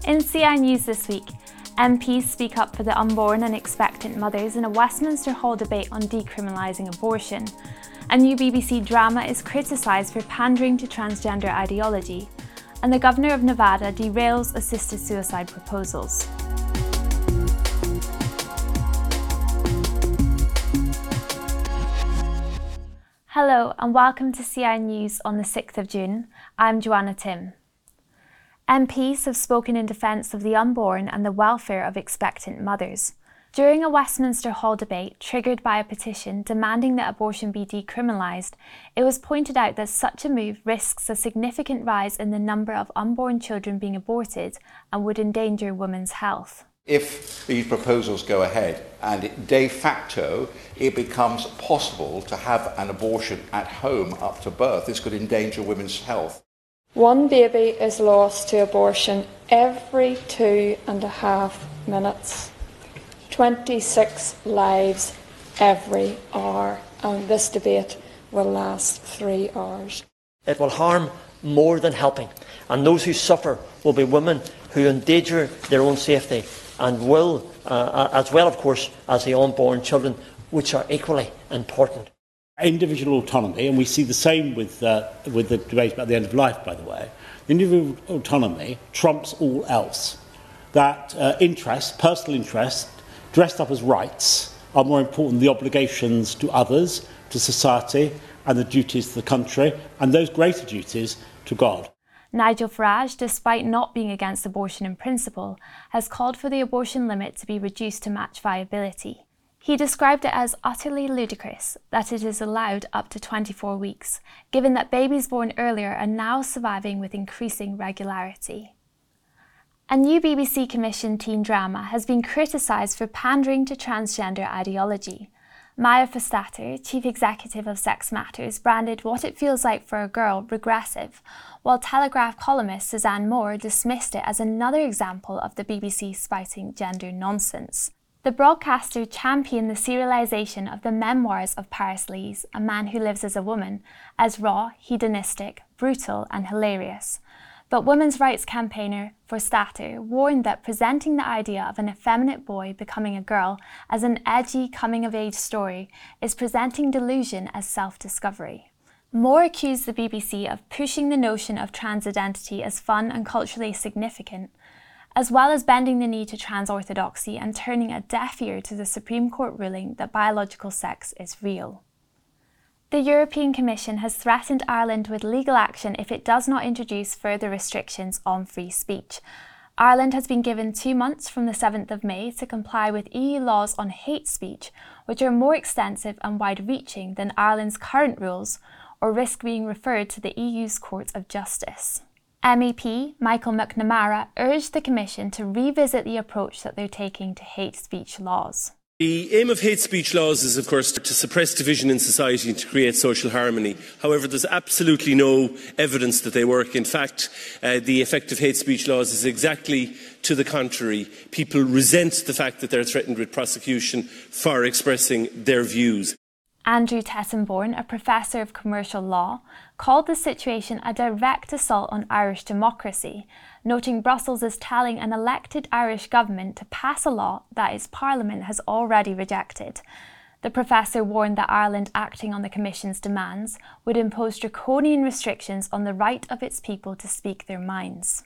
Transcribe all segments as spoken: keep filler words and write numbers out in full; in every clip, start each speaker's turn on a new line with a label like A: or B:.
A: In C I News this week, M Ps speak up for the unborn and expectant mothers in a Westminster Hall debate on decriminalising abortion. A new B B C drama is criticised for pandering to transgender ideology. And the Governor of Nevada derails assisted suicide proposals. Hello and welcome to C I News on the sixth of June. I'm Joanna Tim. M Ps have spoken in defence of the unborn and the welfare of expectant mothers. During a Westminster Hall debate triggered by a petition demanding that abortion be decriminalised, it was pointed out that such a move risks a significant rise in the number of unborn children being aborted and would endanger women's health.
B: If these proposals go ahead and de facto it becomes possible to have an abortion at home up to birth, this could endanger women's health.
C: One baby is lost to abortion every two and a half minutes. twenty-six lives every hour, and this debate will last three hours.
D: It will harm more than helping, and those who suffer will be women who endanger their own safety and will, uh, as well of course as the unborn children, which are equally important.
E: Individual autonomy, and we see the same with, uh, with the debate about the end of life, by the way, individual autonomy trumps all else. That uh, interest, personal interest, dressed up as rights, are more important than the obligations to others, to society, and the duties to the country, and those greater duties to God.
A: Nigel Farage, despite not being against abortion in principle, has called for the abortion limit to be reduced to match viability. He described it as utterly ludicrous that it is allowed up to twenty-four weeks, given that babies born earlier are now surviving with increasing regularity. A new B B C commissioned teen drama has been criticised for pandering to transgender ideology. Maya Forstater, chief executive of Sex Matters, branded What It Feels Like for a Girl regressive, while Telegraph columnist Suzanne Moore dismissed it as another example of the B B C spouting gender nonsense. The broadcaster championed the serialisation of the memoirs of Paris Lees, a man who lives as a woman, as raw, hedonistic, brutal and hilarious. But women's rights campaigner Forstater warned that presenting the idea of an effeminate boy becoming a girl as an edgy coming-of-age story is presenting delusion as self-discovery. Moore accused the B B C of pushing the notion of trans identity as fun and culturally significant, as well as bending the knee to trans orthodoxy and turning a deaf ear to the Supreme Court ruling that biological sex is real. The European Commission has threatened Ireland with legal action if it does not introduce further restrictions on free speech. Ireland has been given two months from the seventh of May to comply with E U laws on hate speech, which are more extensive and wide-reaching than Ireland's current rules, or risk being referred to the E U's Court of Justice. M E P Michael McNamara urged the Commission to revisit the approach that they're taking to hate speech laws.
F: The aim of hate speech laws is, of course, to suppress division in society and to create social harmony. However, there's absolutely no evidence that they work. In fact, uh, the effect of hate speech laws is exactly to the contrary. People resent the fact that they're threatened with prosecution for expressing their views.
A: Andrew Tessenborn, a professor of commercial law, called the situation a direct assault on Irish democracy, noting Brussels is telling an elected Irish government to pass a law that its parliament has already rejected. The professor warned that Ireland, acting on the Commission's demands, would impose draconian restrictions on the right of its people to speak their minds.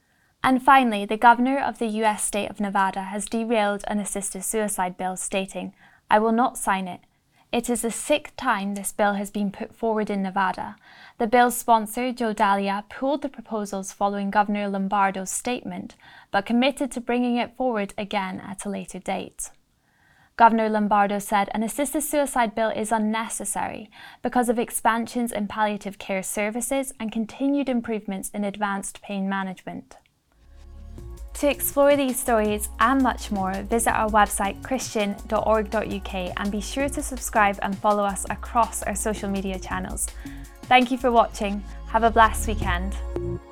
A: And finally, the governor of the U S state of Nevada has derailed an assisted suicide bill, stating, "I will not sign it. It is the sixth time this bill has been put forward in Nevada." The bill's sponsor, Joe Dahlia, pulled the proposals following Governor Lombardo's statement, but committed to bringing it forward again at a later date. Governor Lombardo said an assisted suicide bill is unnecessary because of expansions in palliative care services and continued improvements in advanced pain management. To explore these stories and much more, visit our website christian dot org dot U K and be sure to subscribe and follow us across our social media channels. Thank you for watching. Have a blessed weekend.